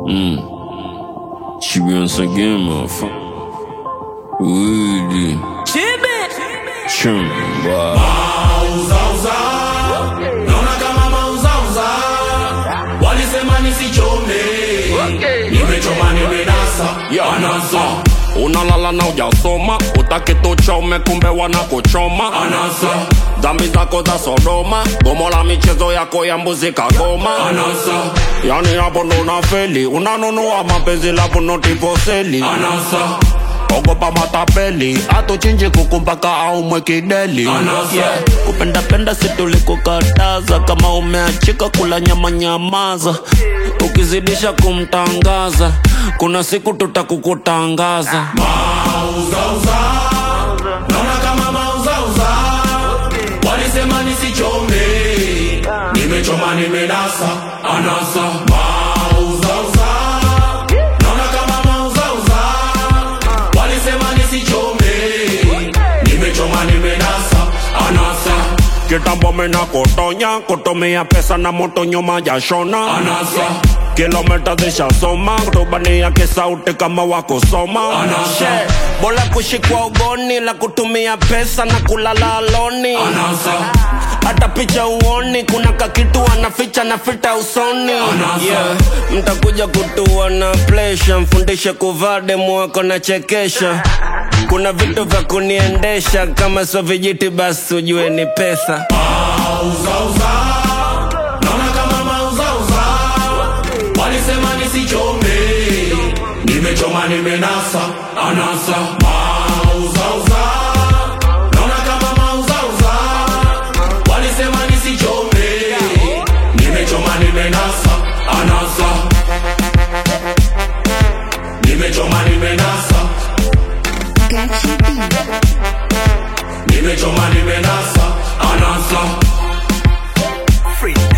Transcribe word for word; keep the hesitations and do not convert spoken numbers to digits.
Mm. She once again, motherfucker. Weedy. Chum, wow. Mauzauza, naona kama mauzauza. Walisema nisichome, nimechoma nimenasa, anasa. Unalala na ujasoma, utaki tuchome kumbe wanakuchoma. Anasa, dhambi zako za Sodoma, gomo la michezo yako ya mbuzi kagoma. Anasa, yani hapo ndo unafeli, unanunua mapenzi labu notiposeli. Anasa, ogopa matapeli, atuchinji kuku mpaka au mwekideli. Anasa, yeah. Kupenda penda situli kukataza, kama umeachika kula nyama nyamaza. Ukizidisha kumtangaza, kuna siku tutakukutangaza. mauzauza, naona kama mauzauza. Walisema nisichome, nimechoma nimenasa, anasa. Mauzauza, naona kama mauzauza. Walisema nisichome, nimechoma nimenasa, anasa. Kitambo mena kutonya, kutumia pesa na moto nyuma jashona. Anasa, kilomita zishasoma, kutubania kisauti kama wakosoma. Anasa, bola kushikwa ugoni, la kutumia pesa na kulala aloni. Anasa, hata picha uoni, kuna kakitu anaficha na fita usoni. Anasa, yeah. Mtakuja kutua na plesha, mfundishe kuvaa demu wako na chekesha. Kuna vitu vya kuniendesha, kama sio vijiti basi ujue ni pesa. mauzauza, naona kama mauzauza. Walisema nisichome, nimechoma nimenasa, anasa. Mauzauza, naona kama mauzauza. Walisema nisichome, nimechoma nimenasa, anasa. Nimechoma nimenasa, nimechoma nimenasa, anasa. Free.